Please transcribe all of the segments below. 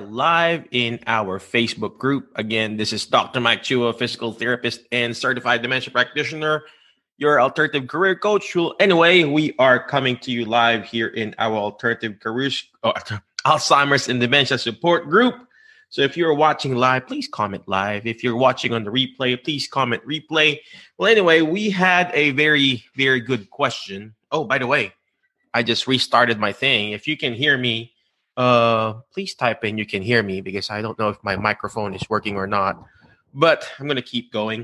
live in our Facebook group. Again, this is Dr. Mike Chua, physical therapist and certified dementia practitioner, your alternative career coach. Well, anyway, we are coming to you live here in our alternative careers, Alzheimer's and dementia support group. So if you're watching live, please comment live. If you're watching on the replay, please comment replay. Well, anyway, we had a very, very good question. Oh, by the way, I just restarted my thing. If you can hear me, please type in you can hear me, because I don't know if my microphone is working or not. But I'm going to keep going.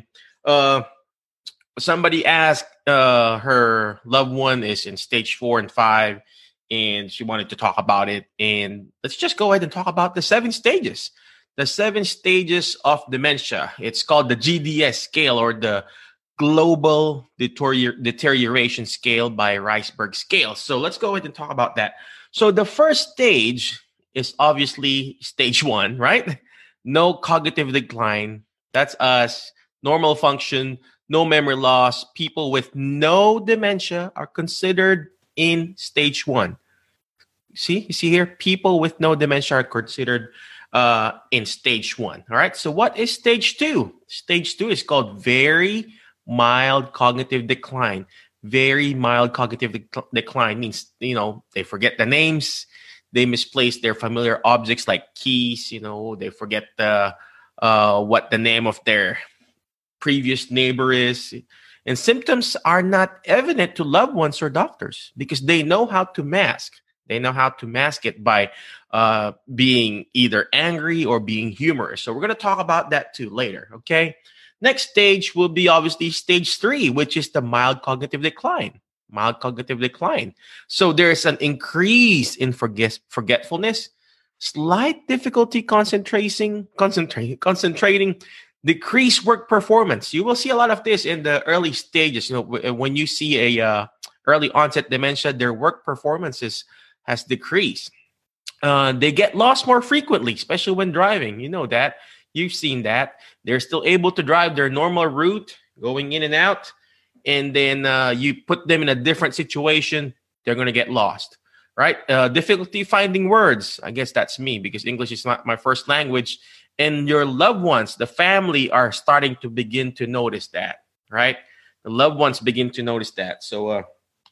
Somebody asked her loved one is in stage 4 and 5, and she wanted to talk about it. And let's just go ahead and talk about the 7 stages. The 7 stages of dementia. It's called the GDS scale, or the Global Deterioration Scale by Reisberg Scale. So let's go ahead and talk about that. So the first stage is obviously stage 1, right? No cognitive decline. That's us. Normal function, no memory loss. People with no dementia are considered in stage 1. You see here? People with no dementia are considered in stage 1. All right. So what is stage 2? Stage 2 is called very mild cognitive decline. Very mild cognitive decline means, they forget the names, they misplace their familiar objects like keys, they forget what the name of their previous neighbor is. And symptoms are not evident to loved ones or doctors because they know how to mask. They know how to mask it by being either angry or being humorous. So we're going to talk about that too later, okay? Next stage will be obviously stage 3, which is the mild cognitive decline. Mild cognitive decline. So there's an increase in forgetfulness, slight difficulty concentrating, decreased work performance. You will see a lot of this in the early stages. When you see a early onset dementia, their work performance has decreased. They get lost more frequently, especially when driving. You know that. You've seen that. They're still able to drive their normal route, going in and out. And then you put them in a different situation, they're going to get lost, right? Difficulty finding words. I guess that's me because English is not my first language. And your loved ones, the family, are starting to begin to notice that, right? The loved ones begin to notice that. So,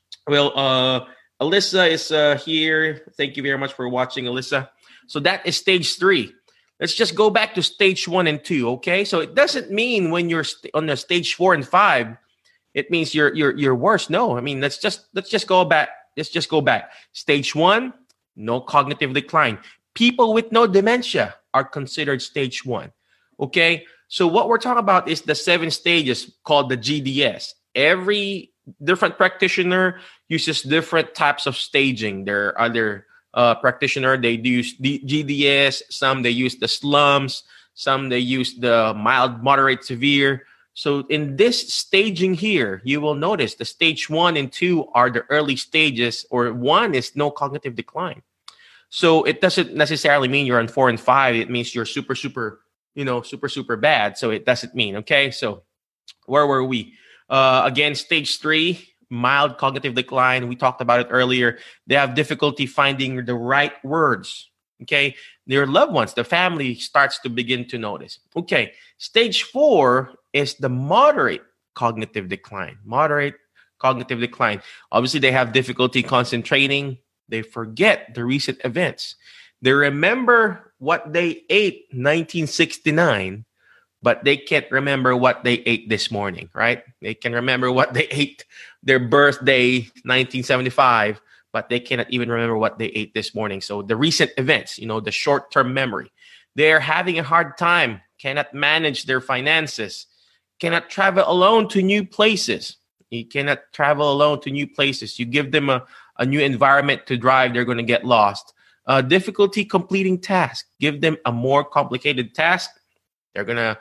Alyssa is here. Thank you very much for watching, Alyssa. So that is stage 3. Let's just go back to stage 1 and 2, okay? So it doesn't mean when you're on the stage 4 and 5, it means you're worse. No, I mean let's just go back. Let's just go back. Stage 1, no cognitive decline. People with no dementia are considered stage 1. Okay, so what we're talking about is the 7 stages called the GDS. Every different practitioner uses different types of staging. There are other practitioner, they use the GDS, some they use the slums, some they use the mild, moderate, severe. So in this staging here, you will notice the stage 1 and 2 are the early stages, or 1 is no cognitive decline. So it doesn't necessarily mean you're on 4 and 5. It means you're super bad. So it doesn't mean, okay? So where were we? Again, stage 3, mild cognitive decline. We talked about it earlier. They have difficulty finding the right words. Okay. Their loved ones, the family starts to begin to notice. Okay. Stage 4 is the moderate cognitive decline. Moderate cognitive decline. Obviously, they have difficulty concentrating. They forget the recent events. They remember what they ate 1969, but they can't remember what they ate this morning, right? They can remember what they ate their birthday, 1975, but they cannot even remember what they ate this morning. So the recent events, the short-term memory, they're having a hard time, cannot manage their finances, cannot travel alone to new places. You cannot travel alone to new places. You give them a new environment to drive, they're going to get lost. Difficulty completing tasks. Give them a more complicated task, they're gonna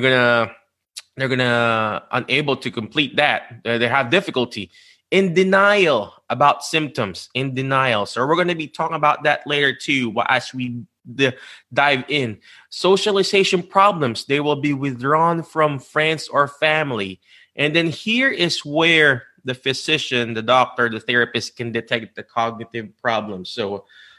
unable to complete that. They have difficulty in denial about symptoms. In denial. So we're going to be talking about that later too as we dive in. Socialization problems. They will be withdrawn from friends or family. And then here is where the physician, the doctor, the therapist can detect the cognitive problems. So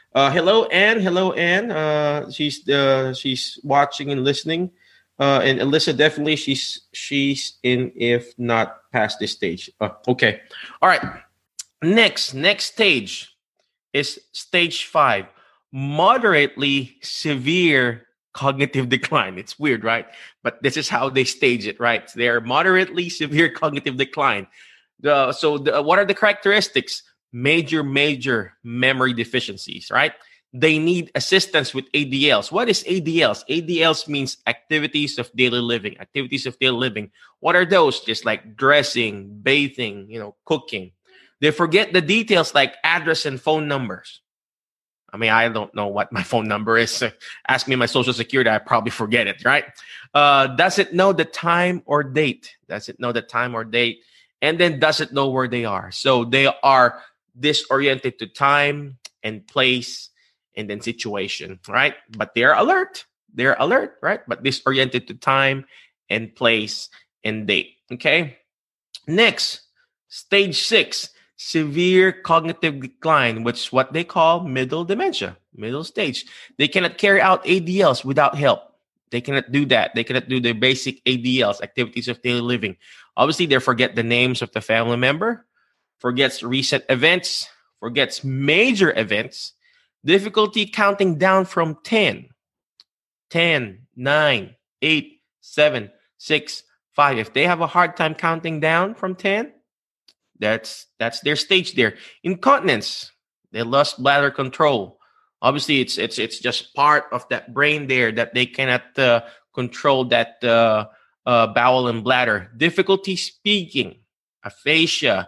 Hello, Anne. Hello, Anne. She's watching and listening. And Alyssa, definitely she's in, if not past this stage. Okay. All right. Next stage is stage 5, moderately severe cognitive decline. It's weird, right? But this is how they stage it, right? They're moderately severe cognitive decline. What are the characteristics? Major memory deficiencies, right? They need assistance with ADLs. What is ADLs? ADLs means activities of daily living. Activities of daily living. What are those? Just like dressing, bathing, cooking. They forget the details like address and phone numbers. I mean, I don't know what my phone number is. Ask me my social security, I probably forget it, right? Does it know the time or date? Does it know the time or date? And then does it know where they are? So they are disoriented to time and place and then situation, right? But they're alert. They're alert, right? But disoriented to time and place and date, okay? Next, stage 6, severe cognitive decline, which is what they call middle dementia, middle stage. They cannot carry out ADLs without help. They cannot do that. They cannot do the basic ADLs, activities of daily living. Obviously, they forget the names of the family member, forgets recent events, forgets major events, difficulty counting down from 10, 10, 9, 8, 7, 6, 5. If they have a hard time counting down from 10, that's their stage there. Incontinence, they lost bladder control. Obviously, it's just part of that brain there that they cannot control that bowel and bladder. Difficulty speaking, aphasia,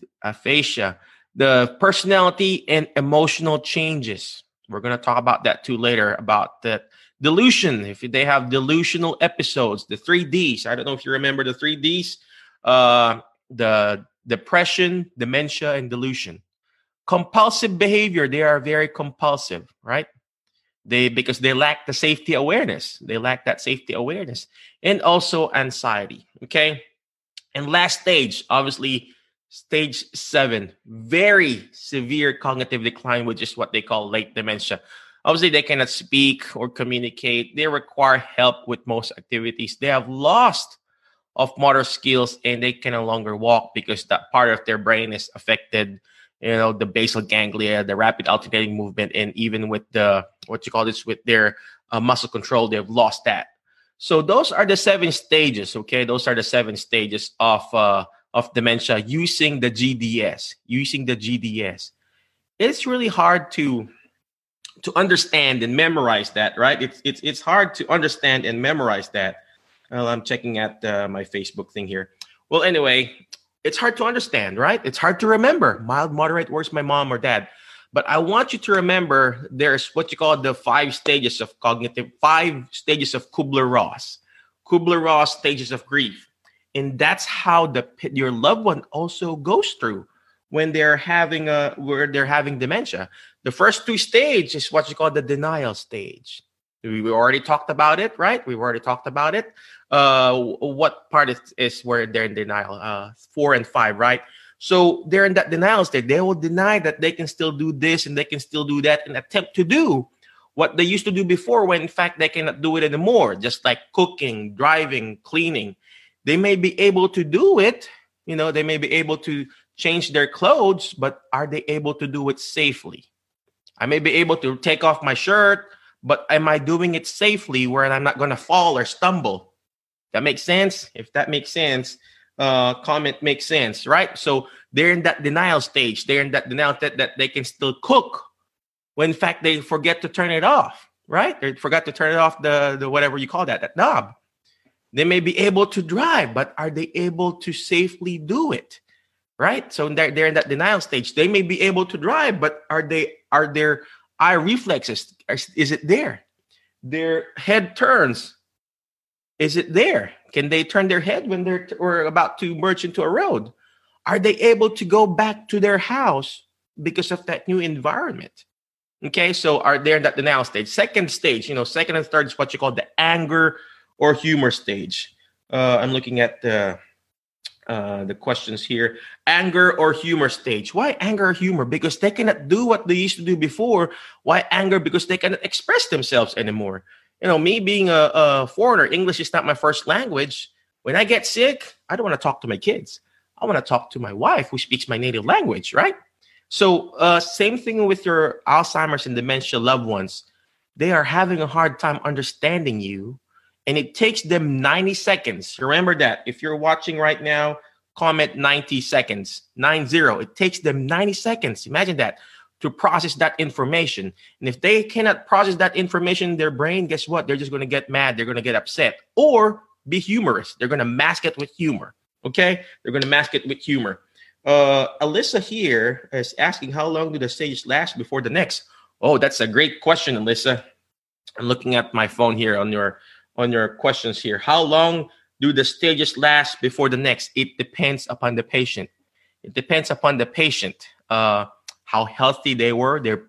the personality and emotional changes. We're going to talk about that too later, about that delusion. If they have delusional episodes, the 3Ds. I don't know if you remember the 3Ds, the depression, dementia, and delusion. Compulsive behavior. They are very compulsive, right? Because they lack the safety awareness. They lack that safety awareness. And also anxiety, okay? And last stage, obviously, stage 7, very severe cognitive decline, which is what they call late dementia. Obviously, they cannot speak or communicate. They require help with most activities. They have lost of motor skills and they can no longer walk because that part of their brain is affected. The basal ganglia, the rapid alternating movement, and even with with their muscle control, they've lost that. So those are the 7 stages. Okay, those are the 7 stages of dementia using the GDS. It's really hard to understand and memorize that, right? It's hard to understand and memorize that. Well, I'm checking at my Facebook thing here. Well, anyway, it's hard to understand, right? It's hard to remember. Mild, moderate, worse, my mom or dad. But I want you to remember there's what you call the 5 stages of Kubler-Ross. Kubler-Ross stages of grief. And that's how your loved one also goes through when they're having dementia. The first 2 stages is what you call the denial stage. We already talked about it, right? We've already talked about it. What part is where they're in denial? 4 and 5, right? So they're in that denial state. They will deny that they can still do this and they can still do that and attempt to do what they used to do before when in fact they cannot do it anymore. Just like cooking, driving, cleaning. They may be able to do it. They may be able to change their clothes, but are they able to do it safely? I may be able to take off my shirt, but am I doing it safely where I'm not going to fall or stumble? That makes sense? If that makes sense, comment makes sense, right? So they're in that denial stage. They're in that denial that they can still cook when in fact they forget to turn it off, right? They forgot to turn it off, the whatever you call that knob. They may be able to drive, but are they able to safely do it? Right? So they're in that denial stage. They may be able to drive, but are their eye reflexes, is it there? Their head turns, is it there? Can they turn their head when we're about to merge into a road? Are they able to go back to their house because of that new environment? Okay, so are they in that denial stage? Second stage, second and third is what you call the anger or humor stage. I'm looking at the questions here. Anger or humor stage? Why anger or humor? Because they cannot do what they used to do before. Why anger? Because they cannot express themselves anymore. Me being a foreigner, English is not my first language. When I get sick, I don't want to talk to my kids. I want to talk to my wife who speaks my native language, right? So same thing with your Alzheimer's and dementia loved ones. They are having a hard time understanding you, and it takes them 90 seconds. Remember that. If you're watching right now, comment 90 seconds, 90. It takes them 90 seconds. Imagine that, to process that information. And if they cannot process that information in their brain, guess what? They're just going to get mad. They're going to get upset or be humorous. They're going to mask it with humor. Okay? They're going to mask it with humor. Alyssa here is asking, how long do the stages last before the next? Oh, that's a great question, Alyssa. I'm looking at my phone here on your questions here. How long do the stages last before the next? It depends upon the patient. It depends upon the patient. How healthy they were, their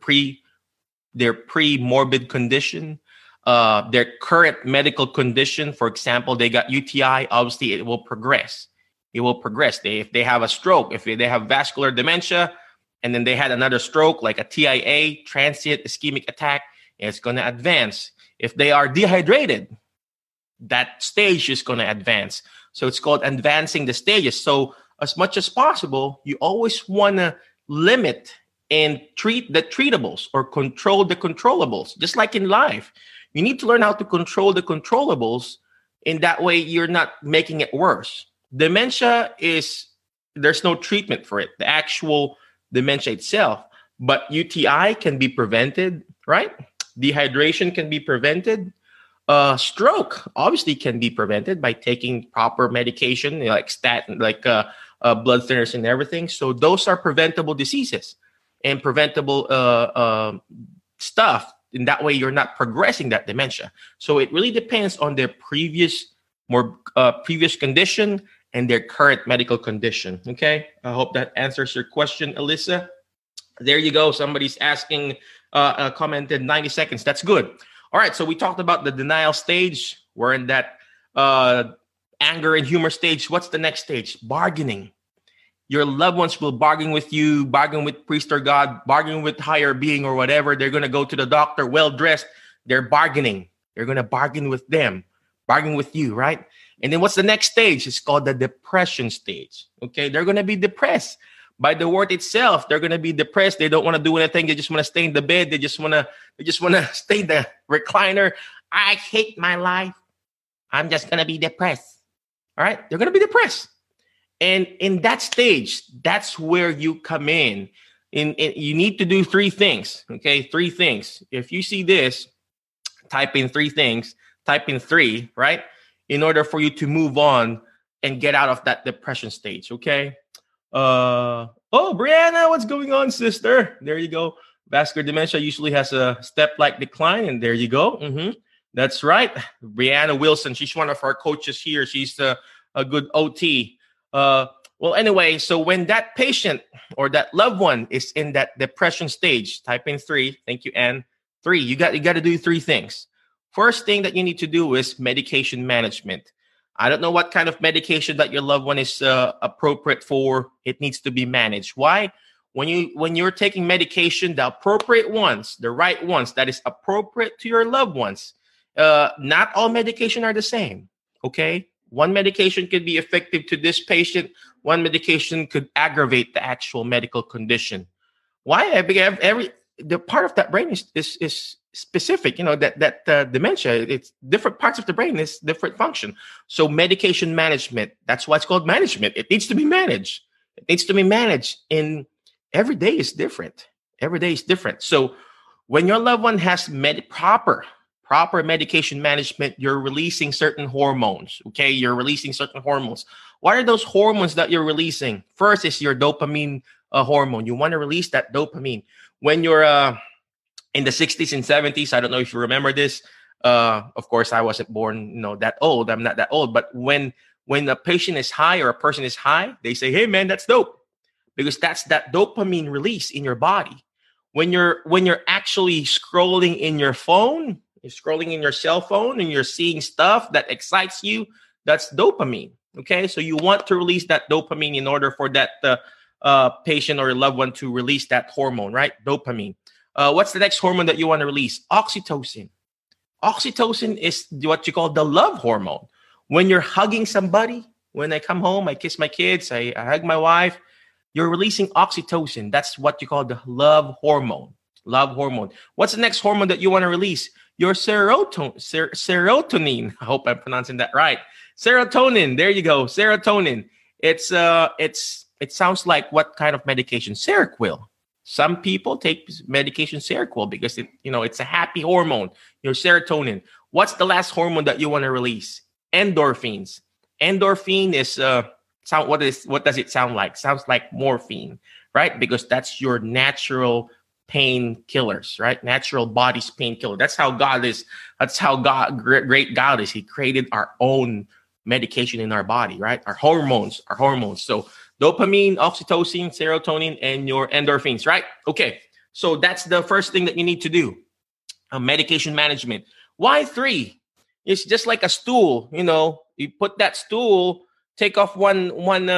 pre-morbid condition, their current medical condition. For example, they got UTI. Obviously, it will progress. It will progress. If they have a stroke, if they have vascular dementia, and then they had another stroke, like a TIA, transient ischemic attack, it's going to advance. If they are dehydrated, that stage is going to advance. So it's called advancing the stages. So as much as possible, you always want to limit and treat the treatables or control the controllables. Just like in life, you need to learn how to control the controllables. In that way, you're not making it worse. Dementia there's no treatment for it, the actual dementia itself. But UTI can be prevented, right? Dehydration can be prevented. Stroke obviously can be prevented by taking proper medication, like statin, like blood thinners and everything. So those are preventable diseases and preventable stuff. In that way, you're not progressing that dementia. So it really depends on their previous condition and their current medical condition. Okay, I hope that answers your question, Alyssa. There you go. Somebody's asking, commented 90 seconds. That's good. All right, so we talked about the denial stage. We're in that anger and humor stage. What's the next stage? Bargaining. Your loved ones will bargain with you, bargain with priest or God, bargain with higher being or whatever. They're going to go to the doctor well-dressed. They're bargaining. They're going to bargain with them, bargain with you, right? And then what's the next stage? It's called the depression stage. Okay, they're going to be depressed. By the word itself, they're going to be depressed. They don't want to do anything. They just want to stay in the bed. They just want to stay in the recliner. I hate my life. I'm just going to be depressed. All right? They're going to be depressed. And in that stage, that's where you come in. You need to do three things. Okay? Three things. If you see this, type in three things. Type in three, right? In order for you to move on and get out of that depression stage. Okay? Brianna, what's going on, sister? There you go. Vascular dementia usually has a step-like decline, and there you go. That's right. Brianna Wilson, she's one of our coaches here. She's a good OT. Well, anyway, so when that patient or that loved one is in that depression stage, type in three. Thank you, Anne. Three. You got to do three things. First thing that you need to do is medication management. I don't know what kind of medication that your loved one is appropriate for. It needs to be managed. Why? When you're taking medication, the appropriate ones, the right ones that is appropriate to your loved ones. Not all medication are the same. Okay, one medication could be effective to this patient. One medication could aggravate the actual medical condition. Why? Because the part of that brain is specific. That dementia, it's different parts of the brain is different function. So medication management, that's why it's called management. It needs to be managed. And every day is different. So when your loved one has proper medication management, you're releasing certain hormones. Okay, you're releasing certain hormones. What are those hormones that you're releasing? First is your dopamine hormone. You want to release that dopamine when you're in the 60s and 70s. I don't know if you remember this. Of course, I wasn't born, that old. I'm not that old. But when a patient is high or a person is high, they say, "Hey, man, that's dope," because that's that dopamine release in your body. When you're actually scrolling in your phone, you're scrolling in your cell phone, and you're seeing stuff that excites you. That's dopamine. Okay, so you want to release that dopamine in order for that patient or loved one to release that hormone, right? Dopamine. What's the next hormone that you want to release? Oxytocin. Oxytocin is what you call the love hormone. When you're hugging somebody, when I come home, I kiss my kids, I hug my wife, you're releasing oxytocin. That's what you call the love hormone. Love hormone. What's the next hormone that you want to release? Your serotonin. I hope I'm pronouncing that right. Serotonin. There you go. Serotonin. It sounds like what kind of medication? Seroquel. Some people take medication Seroquel because it's a happy hormone. Your serotonin. What's the last hormone that you want to release? Endorphins. Endorphin is what does it sound like? Sounds like morphine, right? Because that's your natural painkillers, right? Natural body's painkiller. That's how God is. That's how great God is. He created our own medication in our body, right? Our hormones. So dopamine, oxytocin, serotonin, and your endorphins, right? Okay. So that's the first thing that you need to do. Medication management. Why 3? It's just like a stool. You put that stool, take off one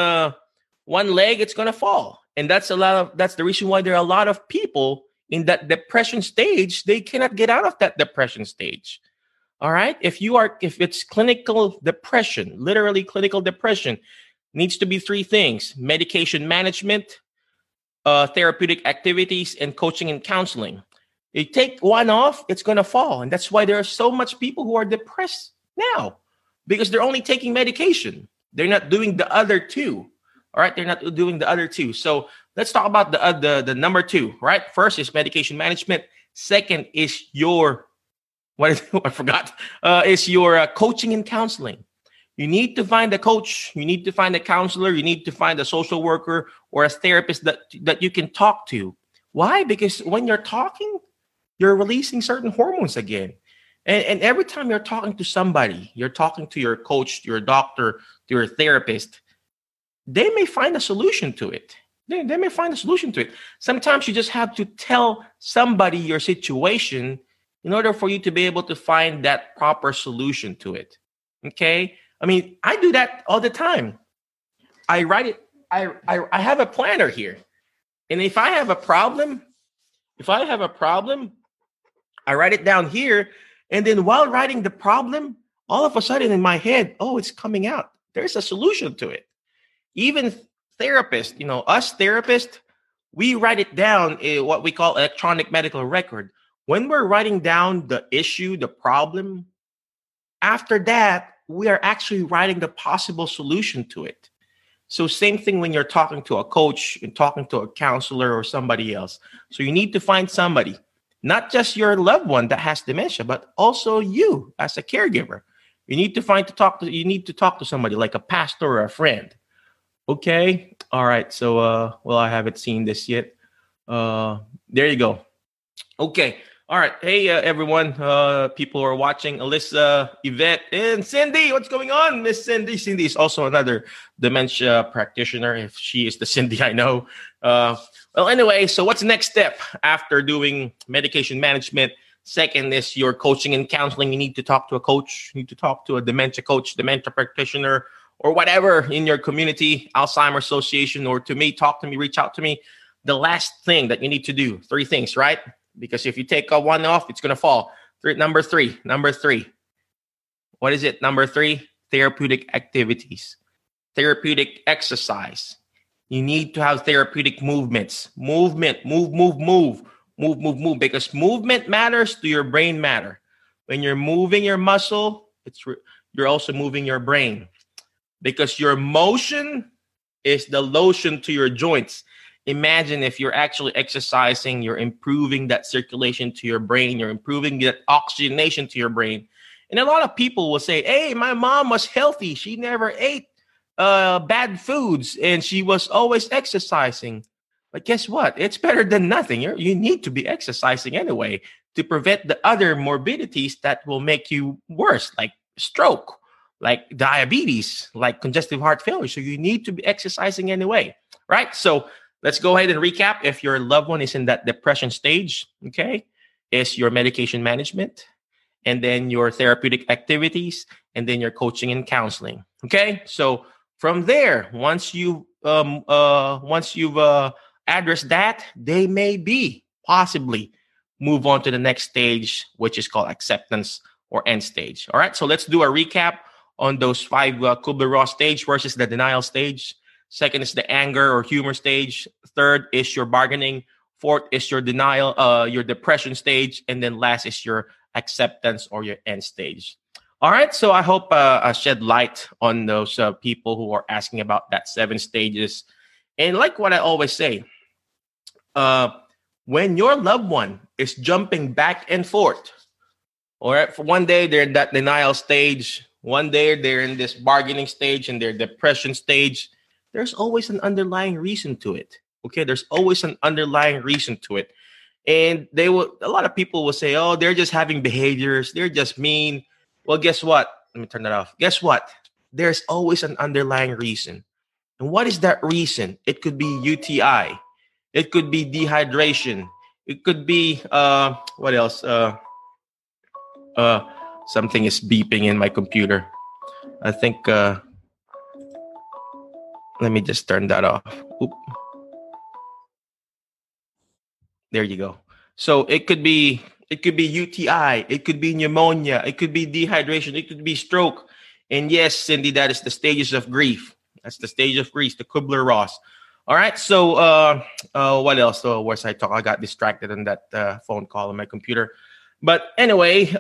leg, it's gonna fall. And that's the reason why there are a lot of people in that depression stage. They cannot get out of that depression stage. All right. If it's clinical depression, literally clinical depression, needs to be 3 things: medication management, therapeutic activities, and coaching and counseling. You take one off, it's going to fall. And that's why there are so much people who are depressed now, because they're only taking medication. They're not doing the other 2. All right. They're not doing the other 2. So let's talk about the number 2, right? First is medication management. Second is your, I forgot, is your coaching and counseling. You need to find a coach. You need to find a counselor. You need to find a social worker or a therapist that you can talk to. Why? Because when you're talking, you're releasing certain hormones again. And every time you're talking to somebody, you're talking to your coach, your doctor, to your therapist, they may find a solution to it. They may find a solution to it. Sometimes you just have to tell somebody your situation in order for you to be able to find that proper solution to it. Okay? I mean, I do that all the time. I write it. I have a planner here. And if I have a problem, I write it down here. And then while writing the problem, all of a sudden in my head, it's coming out. There's a solution to it. Even therapists, us therapists, we write it down in what we call electronic medical record. When we're writing down the issue, the problem, after that, we are actually writing the possible solution to it. So same thing when you're talking to a coach and talking to a counselor or somebody else. So you need to find somebody, not just your loved one that has dementia, but also you as a caregiver. You need to talk to somebody like a pastor or a friend. Okay. All right. So, I haven't seen this yet. There you go. Okay. All right. Hey, everyone. People who are watching, Alyssa, Yvette, and Cindy. What's going on, Miss Cindy? Cindy is also another dementia practitioner. If she is the Cindy I know. Anyway, so what's the next step after doing medication management? Second is your coaching and counseling. You need to talk to a coach. You need to talk to a dementia coach, dementia practitioner, or whatever in your community, Alzheimer's Association, or to me, talk to me, reach out to me. The last thing that you need to do, 3 things, right? Because if you take one off, it's going to fall. Number three. What is it? Number 3, therapeutic activities, therapeutic exercise. You need to have therapeutic movements. Move, because movement matters to your brain matter. When you're moving your muscle, you're also moving your brain, because your motion is the lotion to your joints. Imagine if you're actually exercising, you're improving that circulation to your brain, you're improving that oxygenation to your brain. And a lot of people will say, hey, my mom was healthy. She never ate bad foods and she was always exercising. But guess what? It's better than nothing. You need to be exercising anyway to prevent the other morbidities that will make you worse, like stroke, like diabetes, like congestive heart failure. So you need to be exercising anyway, right? So let's go ahead and recap. If your loved one is in that depression stage, okay, is your medication management, and then your therapeutic activities, and then your coaching and counseling. Okay, so from there, once you've addressed that, they may be possibly move on to the next stage, which is called acceptance or end stage. All right, so let's do a recap on those five Kubler-Ross stage. First is the denial stage. Second is the anger or humor stage. Third is your bargaining. Fourth is your denial, your depression stage. And then last is your acceptance or your end stage. All right. So I hope I shed light on those people who are asking about that 7 stages. And like what I always say, when your loved one is jumping back and forth, all right, for one day they're in that denial stage, one day they're in this bargaining stage and their depression stage, there's always an underlying reason to it. Okay, there's always an underlying reason to it. And a lot of people will say, oh, they're just having behaviors, they're just mean. Well, guess what? Let me turn that off. Guess what? There's always an underlying reason. And what is that reason? It could be UTI. It could be dehydration. It could be, what else? Something is beeping in my computer. I think, let me just turn that off. Oop. There you go. So it could be UTI, it could be pneumonia, it could be dehydration, it could be stroke. And yes, Cindy, that is the stages of grief. That's the stage of grief, the Kubler-Ross. All right. So what else? So where's I talk? I got distracted on that phone call on my computer. But anyway,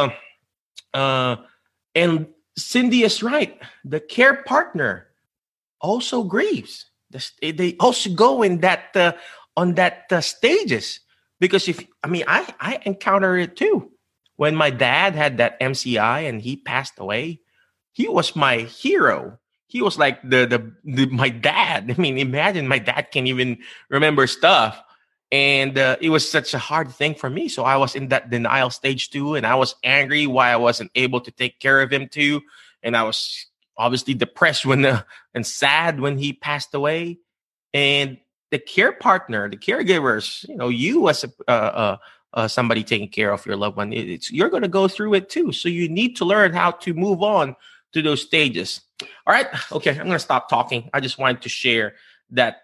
and Cindy is right. The care partner also grieves. They also go in that on that stages, because I encounter it too. When my dad had that MCI and he passed away, he was my hero. He was like my dad. I mean, imagine my dad can't even remember stuff. And it was such a hard thing for me. So I was in that denial stage too. And I was angry why I wasn't able to take care of him too. And I was obviously depressed and sad when he passed away. And the care partner, the caregivers, you as somebody taking care of your loved one, you're going to go through it too. So you need to learn how to move on to those stages. All right. Okay. I'm going to stop talking. I just wanted to share that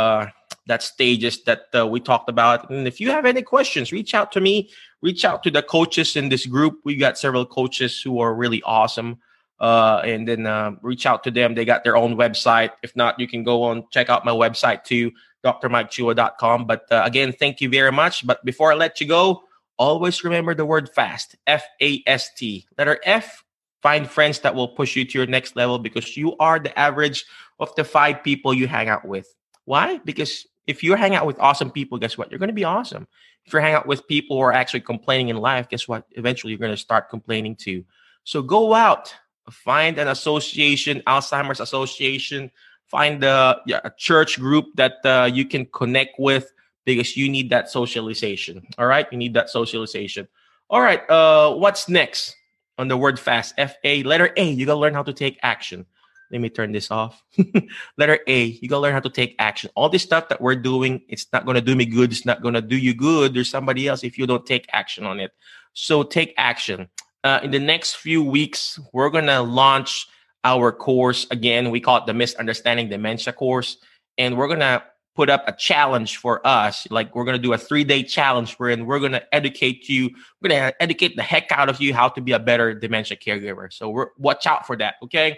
stages that we talked about. And if you have any questions, reach out to me, reach out to the coaches in this group. We got several coaches who are really awesome. And then reach out to them. They got their own website. If not, you can go on, check out my website too, drmikechua.com. But again, thank you very much. But before I let you go, always remember the word FAST, F-A-S-T. Letter F, find friends that will push you to your next level, because you are the average of the 5 people you hang out with. Why? Because if you hang out with awesome people, guess what? You're going to be awesome. If you hang out with people who are actually complaining in life, guess what? Eventually, you're going to start complaining too. So go out, find an association, Alzheimer's Association, find a church group that you can connect with, because you need that socialization. All right? You need that socialization. All right. What's next on the word FAST? F-A, letter A, you got to learn how to take action. Let me turn this off. Letter A, you got to learn how to take action. All this stuff that we're doing, it's not going to do me good. It's not going to do you good. There's somebody else if you don't take action on it. So take action. In the next few weeks, we're going to launch our course again. We call it the Misunderstanding Dementia course. And we're going to put up a challenge for us. Like, we're going to do a 3-day challenge wherein we're going to educate you. We're going to educate the heck out of you how to be a better dementia caregiver. So watch out for that. Okay.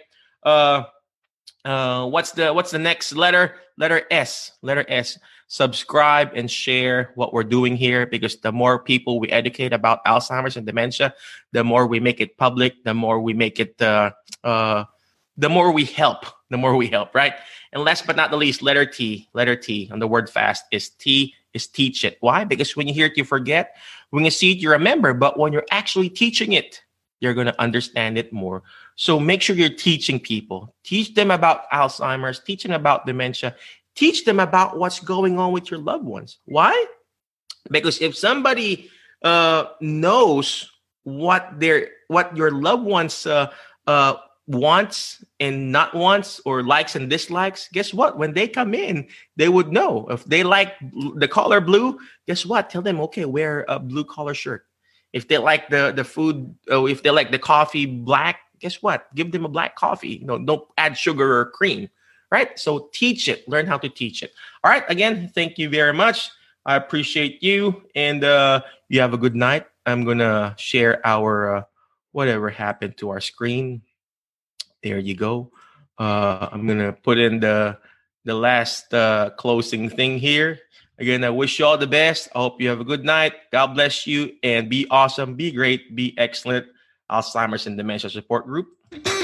What's the next letter? Letter S. Letter S. Subscribe and share what we're doing here, because the more people we educate about Alzheimer's and dementia, the more we make it public, the more we make it, the more we help, right? And last but not the least, letter T on the word FAST is teach it. Why? Because when you hear it, you forget. When you see it, you remember. But when you're actually teaching it, you're going to understand it more. So make sure you're teaching people. Teach them about Alzheimer's, teach them about dementia, teach them about what's going on with your loved ones. Why? Because if somebody knows what your loved ones wants and not wants, or likes and dislikes, guess what? When they come in, they would know. If they like the color blue, guess what? Tell them, okay, wear a blue collar shirt. If they like the food, if they like the coffee black, guess what? Give them a black coffee. Don't add sugar or cream, right? So teach it. Learn how to teach it. All right. Again, thank you very much. I appreciate you, and you have a good night. I'm gonna share our whatever happened to our screen. There you go. I'm gonna put in the last closing thing here. Again, I wish you all the best. I hope you have a good night. God bless you, and be awesome, be great, be excellent. Alzheimer's and Dementia Support Group.